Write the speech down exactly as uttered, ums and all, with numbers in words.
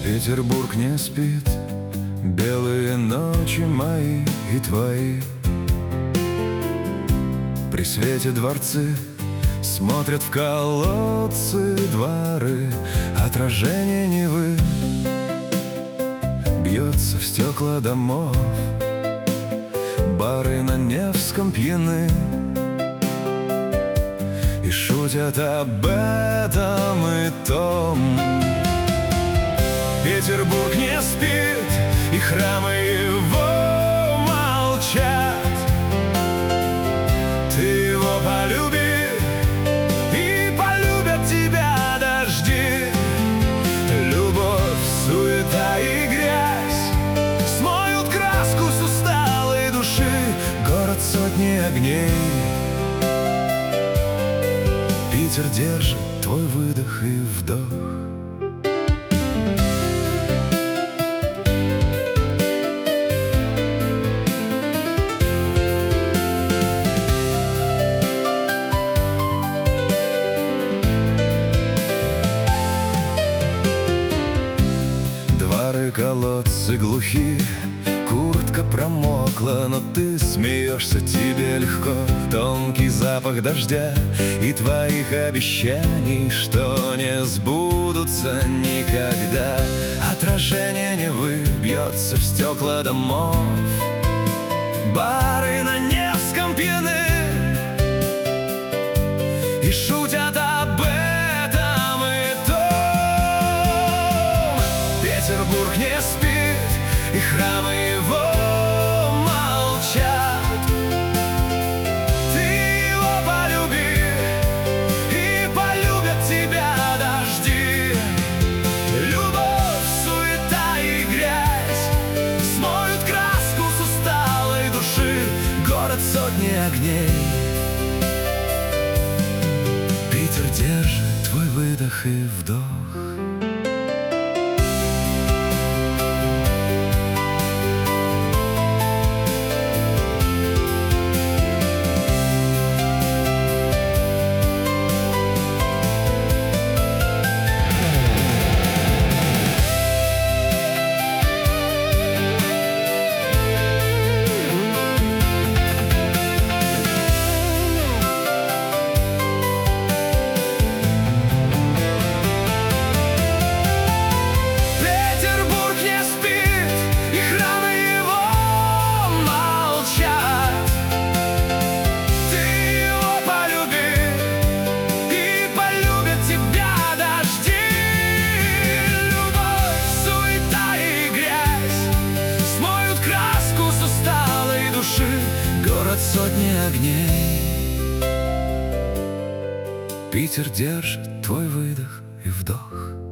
Петербург не спит, белые ночи мои и твои. При свете дворцы смотрят в колодцы дворы. Отражение Невы бьется в стекла домов. Бары на Невском пьяны и шутят об этом и том. Петербург не спит, и храмы его молчат. Ты его полюби, и полюбят тебя дожди. Любовь, суета и грязь смоют краску с усталой души. Город сотни огней, Питер держит твой выдох и вдох. Колодцы глухи, куртка промокла, но ты смеешься, тебе легко. Тонкий запах дождя и твоих обещаний, что не сбудутся никогда. Отражение Невы бьется в стекла домов. Бары на Невском пьяны и шутят об этом и том. Петербург не спит, и храмы его молчат. Ты его полюби, и полюбят тебя дожди. Любовь, суета и грязь смоют краску с усталой души. Город сотни огней, Питер держит твой выдох и вдох. Город сотни огней, Питер держит твой выдох и вдох.